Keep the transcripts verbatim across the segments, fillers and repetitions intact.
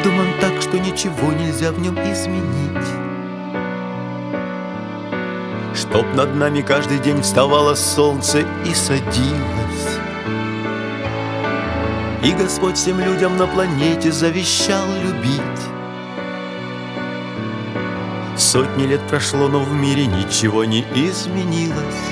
придуман так, что ничего нельзя в нем изменить. Чтоб над нами каждый день вставало солнце и садилось. И Господь всем людям на планете завещал любить. Сотни лет прошло, но в мире ничего не изменилось.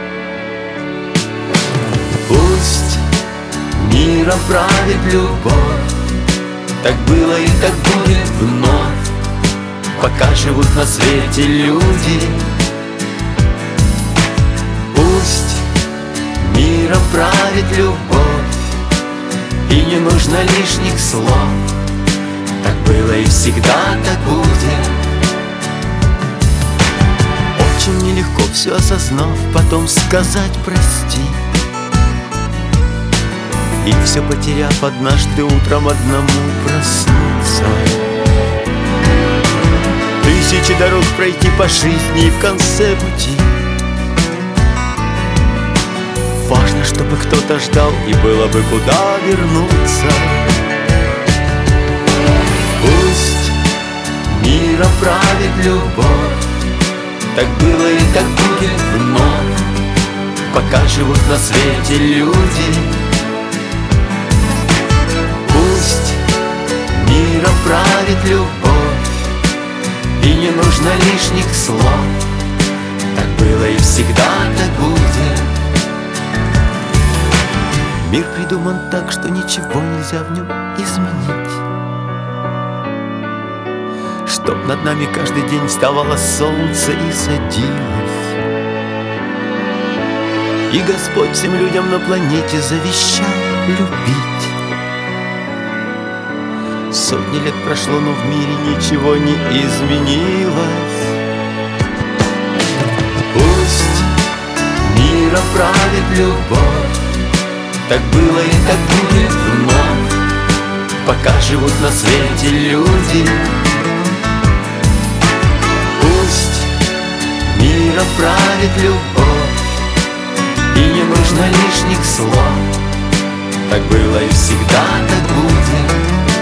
Пусть миром правит любовь, так было и так будет вновь, пока живут на свете люди. Пусть миром правит любовь, и не нужно лишних слов. Так было и всегда так будет. Очень нелегко все осознав, потом сказать прости. И все потеряв, однажды утром одному проснуться. Тысячи дорог пройти по жизни и в конце пути важно, чтобы кто-то ждал, и было бы куда вернуться. Пусть миром правит любовь, так было и так будет вновь, пока живут на свете люди. Пусть миром правит любовь, и не нужно лишних слов. Так было и всегда так будет. Мир придуман так, что ничего нельзя в нем изменить. Чтоб над нами каждый день вставало солнце и садилось. И Господь всем людям на планете завещал любить. Сотни лет прошло, но в мире ничего не изменилось. Пусть миром правит любовь, так было и так будет вновь, пока живут на свете люди. Пусть миром правит любовь, и не нужно лишних слов. Так было и всегда так будет.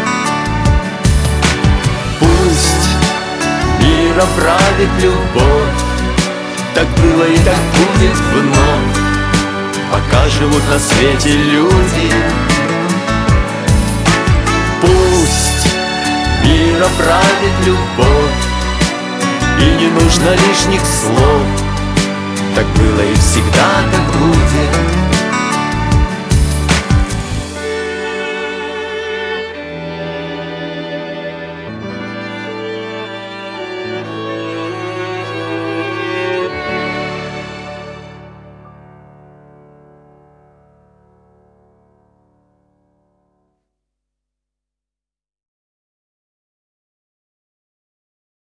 Пусть миром правит любовь, так было и так будет вновь, пока живут на свете люди. Пусть миром правит любовь, и не нужно лишних слов. Так было и всегда так будет.